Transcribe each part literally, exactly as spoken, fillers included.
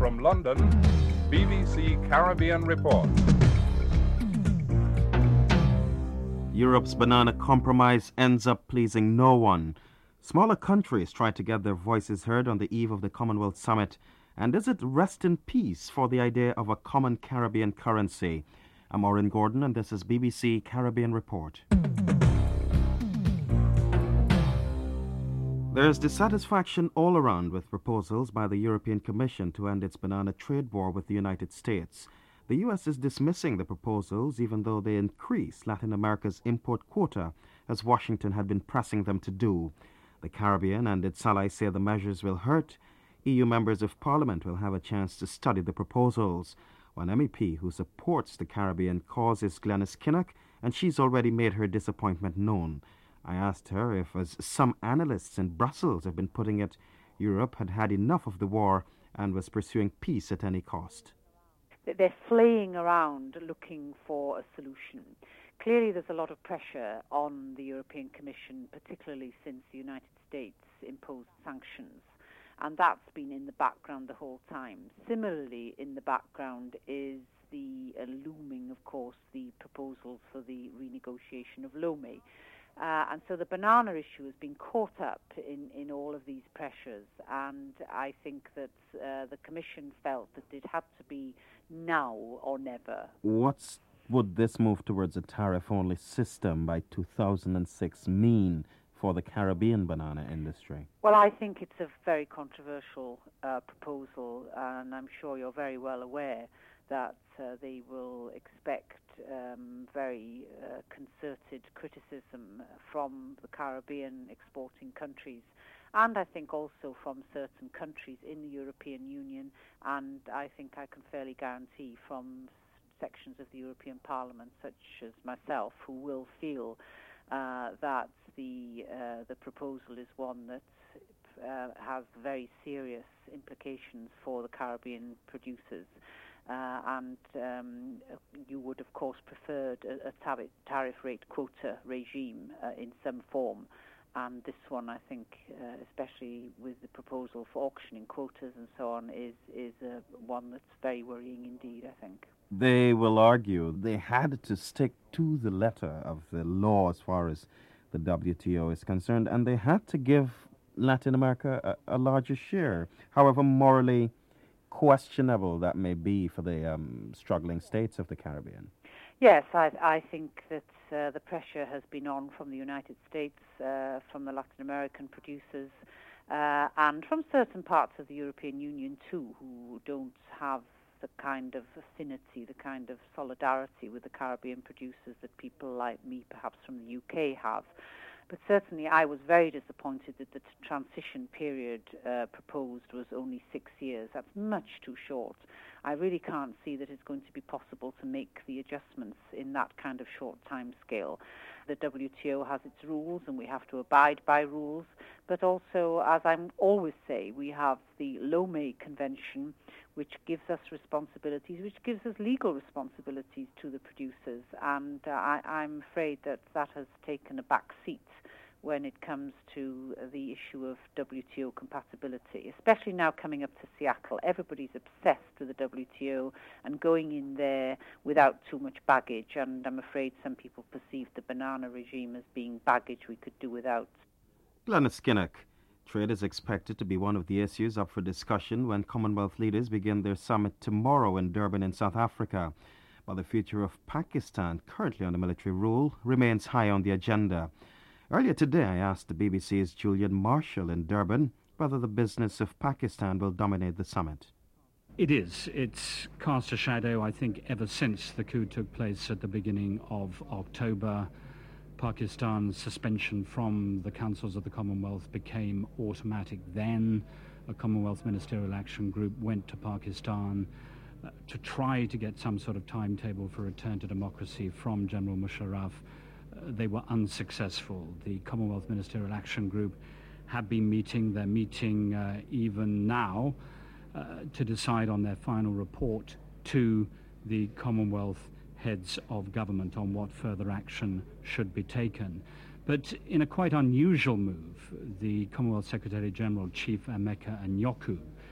From London, B B C Caribbean Report. Europe's banana compromise ends up pleasing no one. Smaller countries try to get their voices heard on the eve of the Commonwealth Summit. And does it rest in peace for the idea of a common Caribbean currency? I'm Maureen Gordon, and this is B B C Caribbean Report. There's dissatisfaction all around with proposals by the European Commission to end its banana trade war with the United States. The U S is dismissing the proposals, even though they increase Latin America's import quota, as Washington had been pressing them to do. The Caribbean and its allies say the measures will hurt. E U members of Parliament will have a chance to study the proposals. One M E P who supports the Caribbean cause is Glenys Kinnock, and she's already made her disappointment known. I asked her if, as some analysts in Brussels have been putting it, Europe had had enough of the war and was pursuing peace at any cost. They're flaying around looking for a solution. Clearly there's a lot of pressure on the European Commission, particularly since the United States imposed sanctions. And that's been in the background the whole time. Similarly, in the background is the uh, looming, of course, the proposals for the renegotiation of Lomé. Uh, and so the banana issue has been caught up in, in all of these pressures. And I think that uh, the Commission felt that it had to be now or never. What would this move towards a tariff-only system by two thousand six mean for the Caribbean banana industry? Well, I think it's a very controversial uh, proposal, and I'm sure you're very well aware that uh, they will expect um, very uh, concerted criticism from the Caribbean exporting countries, and I think also from certain countries in the European Union, and I think I can fairly guarantee from sections of the European Parliament, such as myself, who will feel uh, that the uh, the proposal is one that uh, has very serious implications for the Caribbean producers. Uh, and um, you would, of course, preferred a, a tariff, tariff rate quota regime uh, in some form. And this one, I think, uh, especially with the proposal for auctioning quotas and so on, is, is uh, one that's very worrying indeed, I think. They will argue they had to stick to the letter of the law as far as the W T O is concerned, and they had to give Latin America a, a larger share, however morally questionable that may be for the um, struggling states of the Caribbean. Yes, I, I think that uh, the pressure has been on from the United States, uh, from the Latin American producers, uh, and from certain parts of the European Union too, who don't have the kind of affinity, the kind of solidarity with the Caribbean producers that people like me, perhaps from the U K, have. But certainly I was very disappointed that the t- transition period uh, proposed was only six years. That's much too short. I really can't see that it's going to be possible to make the adjustments in that kind of short time scale. The W T O has its rules and we have to abide by rules. But also, as I always say, we have the Lomé Convention, which gives us responsibilities, which gives us legal responsibilities to the producers. And uh, I, I'm afraid that that has taken a back seat when it comes to the issue of W T O compatibility, especially now coming up to Seattle. Everybody's obsessed with the W T O and going in there without too much baggage, and I'm afraid some people perceive the banana regime as being baggage we could do without. Glenys Kinnock, trade is expected to be one of the issues up for discussion when Commonwealth leaders begin their summit tomorrow in Durban in South Africa. But the future of Pakistan, currently under military rule, remains high on the agenda. Earlier today, I asked the B B C's Julian Marshall in Durban whether the business of Pakistan will dominate the summit. It is. It's cast a shadow, I think, ever since the coup took place at the beginning of October. Pakistan's suspension from the councils of the Commonwealth became automatic then. A Commonwealth Ministerial Action Group went to Pakistan uh, to try to get some sort of timetable for return to democracy from General Musharraf. They were unsuccessful. The Commonwealth Ministerial Action Group have been meeting. They're meeting uh, even now uh, to decide on their final report to the Commonwealth heads of government on what further action should be taken. But in a quite unusual move, the Commonwealth Secretary-General, Chief Emeka Anyaoku,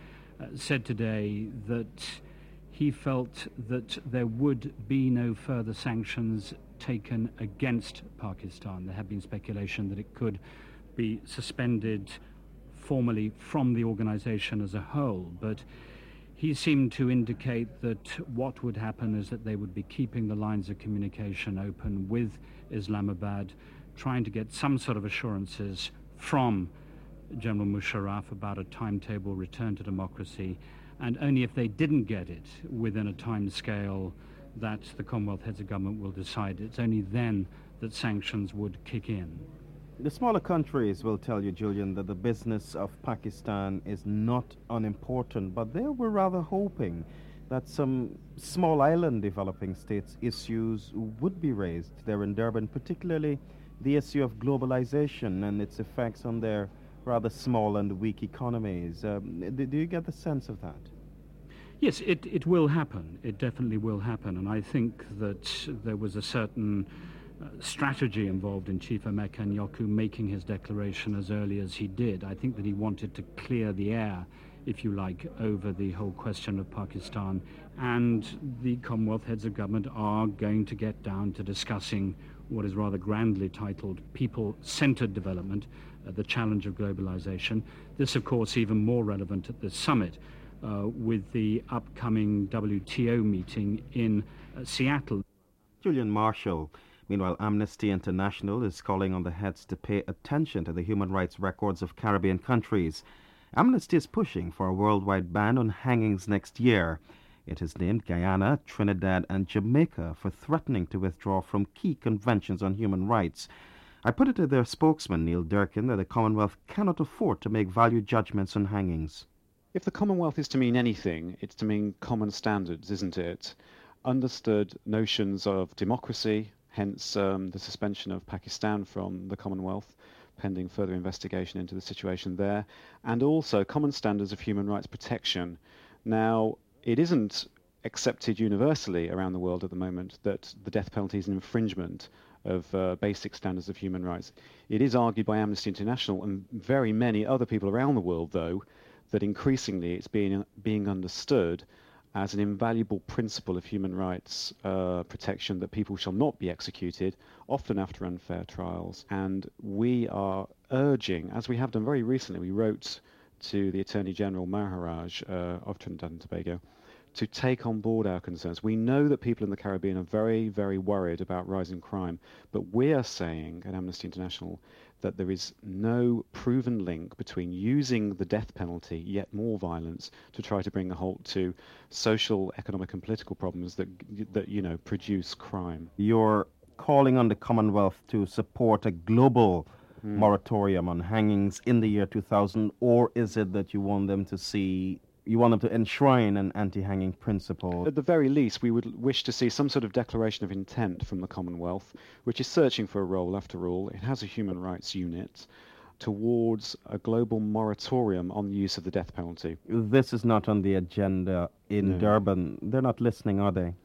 uh, said today that he felt that there would be no further sanctions taken against Pakistan. There had been speculation that it could be suspended formally from the organization as a whole, but he seemed to indicate that what would happen is that they would be keeping the lines of communication open with Islamabad, trying to get some sort of assurances from General Musharraf about a timetable return to democracy, and only if they didn't get it within a time scale that the Commonwealth heads of government will decide, it's only then that sanctions would kick in. The smaller countries will tell you, Julian, that the business of Pakistan is not unimportant, but they were rather hoping that some small island developing states issues would be raised there in Durban, particularly the issue of globalization and its effects on their rather small and weak economies. Um, do, do you get the sense of that? Yes, it, it will happen. It definitely will happen. And I think that there was a certain uh, strategy involved in Chief Emeka Nyoku making his declaration as early as he did. I think that he wanted to clear the air, if you like, over the whole question of Pakistan. And the Commonwealth heads of government are going to get down to discussing what is rather grandly titled people-centered development, uh, the challenge of globalization. This, of course, even more relevant at this summit, uh, with the upcoming W T O meeting in uh, Seattle. Julian Marshall. Meanwhile, Amnesty International is calling on the heads to pay attention to the human rights records of Caribbean countries. Amnesty is pushing for a worldwide ban on hangings next year. It has named Guyana, Trinidad and Jamaica for threatening to withdraw from key conventions on human rights. I put it to their spokesman, Neil Durkin, that the Commonwealth cannot afford to make value judgments on hangings. If the Commonwealth is to mean anything, it's to mean common standards, isn't it? Understood notions of democracy, hence um, the suspension of Pakistan from the Commonwealth, pending further investigation into the situation there, and also common standards of human rights protection. Now, it isn't accepted universally around the world at the moment that the death penalty is an infringement of uh, basic standards of human rights. It is argued by Amnesty International and very many other people around the world, though, that increasingly it's being, being understood as an invaluable principle of human rights uh, protection, that people shall not be executed, often after unfair trials. And we are urging, as we have done very recently, we wrote to the Attorney General Maharaj uh, of Trinidad and Tobago to take on board our concerns. We know that people in the Caribbean are very, very worried about rising crime, but we are saying at Amnesty International that there is no proven link between using the death penalty, yet more violence, to try to bring a halt to social, economic and political problems that, that you know, produce crime. You're calling on the Commonwealth to support a global mm. moratorium on hangings in the year two thousand, or is it that you want them to see You want them to enshrine an anti-hanging principle? At the very least, we would wish to see some sort of declaration of intent from the Commonwealth, which is searching for a role, after all. It has a human rights unit, towards a global moratorium on the use of the death penalty. This is not on the agenda in no. Durban. They're not listening, are they?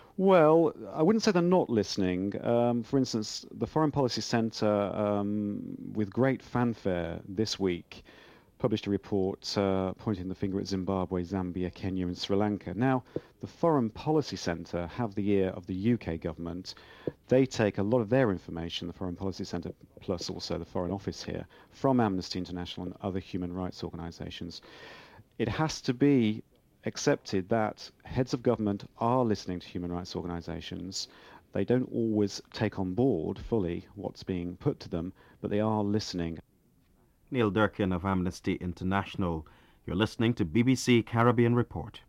Well, I wouldn't say they're not listening. Um, for instance, the Foreign Policy Centre, um, with great fanfare this week, published a report uh, pointing the finger at Zimbabwe, Zambia, Kenya and Sri Lanka. Now, the Foreign Policy Centre have the ear of the U K government. They take a lot of their information, the Foreign Policy Centre, plus also the Foreign Office here, from Amnesty International and other human rights organisations. It has to be accepted that heads of government are listening to human rights organisations. They don't always take on board fully what's being put to them, but they are listening. Neil Durkin of Amnesty International. You're listening to B B C Caribbean Report.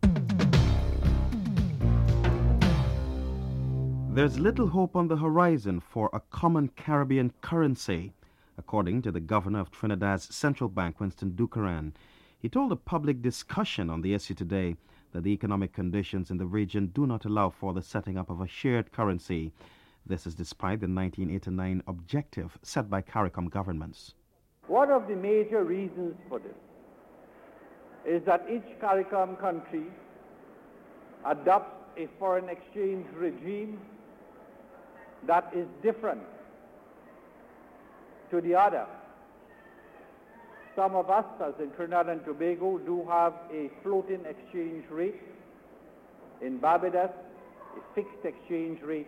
There's little hope on the horizon for a common Caribbean currency, according to the governor of Trinidad's central bank, Winston Ducaran. He told a public discussion on the issue today that the economic conditions in the region do not allow for the setting up of a shared currency. This is despite the nineteen eighty-nine objective set by CARICOM governments. One of the major reasons for this is that each CARICOM country adopts a foreign exchange regime that is different to the other. some of us, as in Trinidad and Tobago, do have a floating exchange rate. In Barbados, a fixed exchange rate.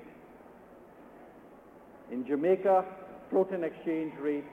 In Jamaica, floating exchange rate.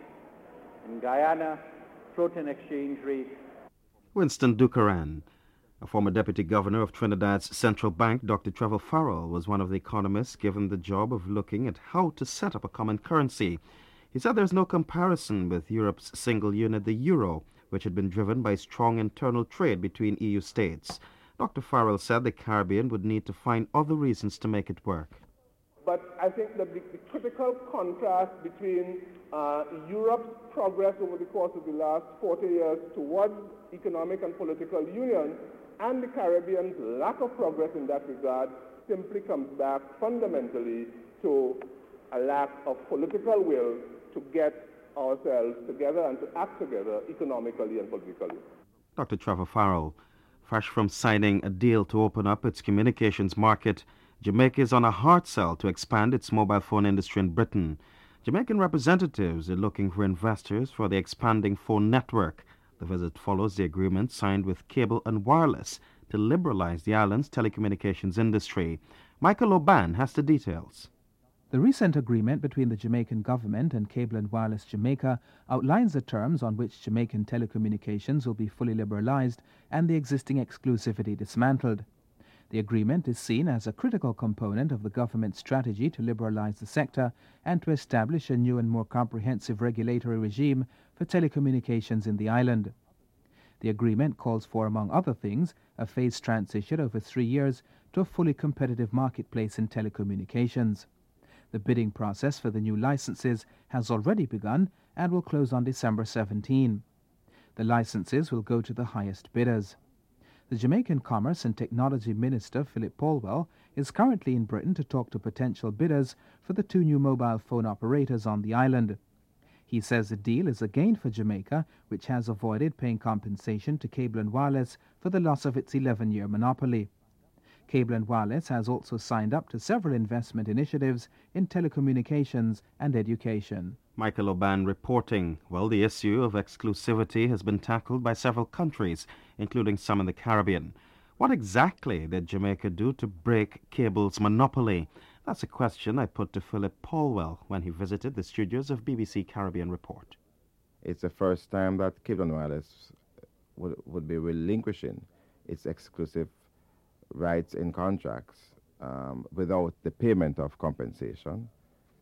In Guyana, floating exchange rate. Winston Ducaran, a former deputy governor of Trinidad's central bank, Doctor Trevor Farrell, was one of the economists given the job of looking at how to set up a common currency. He said there's no comparison with Europe's single unit, the euro, which had been driven by strong internal trade between E U states. Doctor Farrell said the Caribbean would need to find other reasons to make it work. But I think that the, the critical contrast between uh, Europe's progress over the course of the last forty years towards economic and political union and the Caribbean's lack of progress in that regard simply comes back fundamentally to a lack of political will to get ourselves together and to act together economically and politically. Doctor Trevor Farrell, fresh from signing a deal to open up its communications market, Jamaica is on a hard sell to expand its mobile phone industry in Britain. Jamaican representatives are looking for investors for the expanding phone network. The visit follows the agreement signed with Cable and Wireless to liberalize the island's telecommunications industry. Michael Oban has the details. The recent agreement between the Jamaican government and Cable and Wireless Jamaica outlines the terms on which Jamaican telecommunications will be fully liberalized and the existing exclusivity dismantled. The agreement is seen as a critical component of the government's strategy to liberalize the sector and to establish a new and more comprehensive regulatory regime for telecommunications in the island. The agreement calls for, among other things, a phased transition over three years to a fully competitive marketplace in telecommunications. The bidding process for the new licenses has already begun and will close on December seventeenth. The licenses will go to the highest bidders. The Jamaican Commerce and Technology Minister, Philip Polwell, is currently in Britain to talk to potential bidders for the two new mobile phone operators on the island. He says the deal is a gain for Jamaica, which has avoided paying compensation to Cable and Wireless for the loss of its eleven-year monopoly. Cable and Wireless has also signed up to several investment initiatives in telecommunications and education. Michael Oban reporting. Well, the issue of exclusivity has been tackled by several countries, including some in the Caribbean. What exactly did Jamaica do to break Cable's monopoly? That's a question I put to Philip Polwell when he visited the studios of B B C Caribbean Report. It's the first time that Cable and Wireless would, would be relinquishing its exclusive rights in contracts um, without the payment of compensation,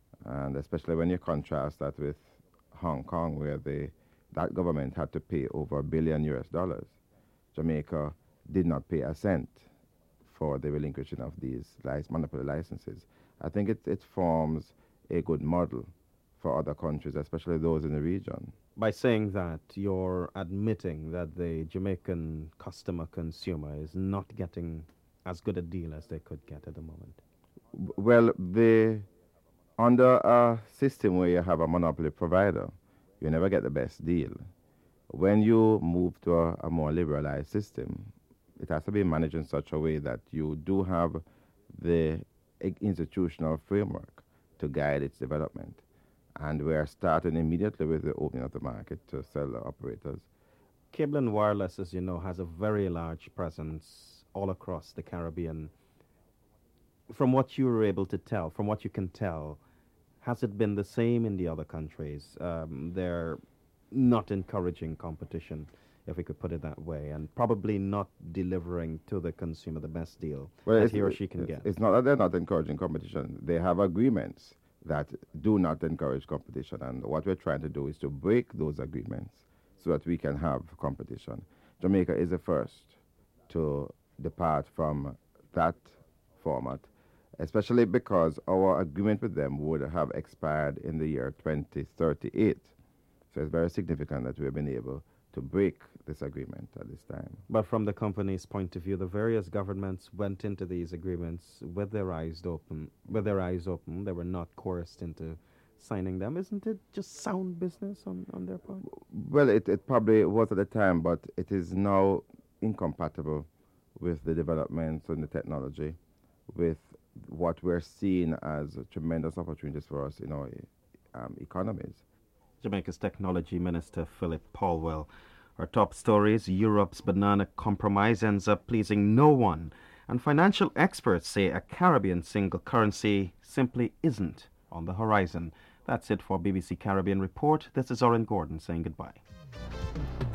and especially when you contrast that with Hong Kong, where the, that government had to pay over a billion U S dollars. Jamaica did not pay a cent for the relinquishing of these lic- monopoly licenses. I think it, it forms a good model for other countries, especially those in the region. By saying that, you're admitting that the Jamaican customer consumer is not getting as good a deal as they could get at the moment. Well, the, under a system where you have a monopoly provider, you never get the best deal. When you move to a, a more liberalized system, it has to be managed in such a way that you do have the institutional framework to guide its development. And we are starting immediately with the opening of the market to cellular operators. Cable and Wireless, as you know, has a very large presence all across the Caribbean. From what you were able to tell, from what you can tell, has it been the same in the other countries? Um, they're not encouraging competition, if we could put it that way, and probably not delivering to the consumer the best deal well, that he or she can it's, get. It's not that they're not encouraging competition. They have agreements that do not encourage competition, and what we're trying to do is to break those agreements so that we can have competition. Jamaica is the first to depart from that format, especially because our agreement with them would have expired in the year twenty thirty-eight. So it's very significant that we've been able to break this agreement at this time. But from the company's point of view, the various governments went into these agreements with their eyes open. With their eyes open, they were not coerced into signing them. Isn't it just sound business on, on their part? Well, it, it probably was at the time, but it is now incompatible with the developments and the technology, with what we're seeing as tremendous opportunities for us in our um, economies. Jamaica's Technology Minister Philip Paulwell. Our top stories: Europe's banana compromise ends up pleasing no one, and financial experts say a Caribbean single currency simply isn't on the horizon. That's it for B B C Caribbean Report. This is Oren Gordon saying goodbye.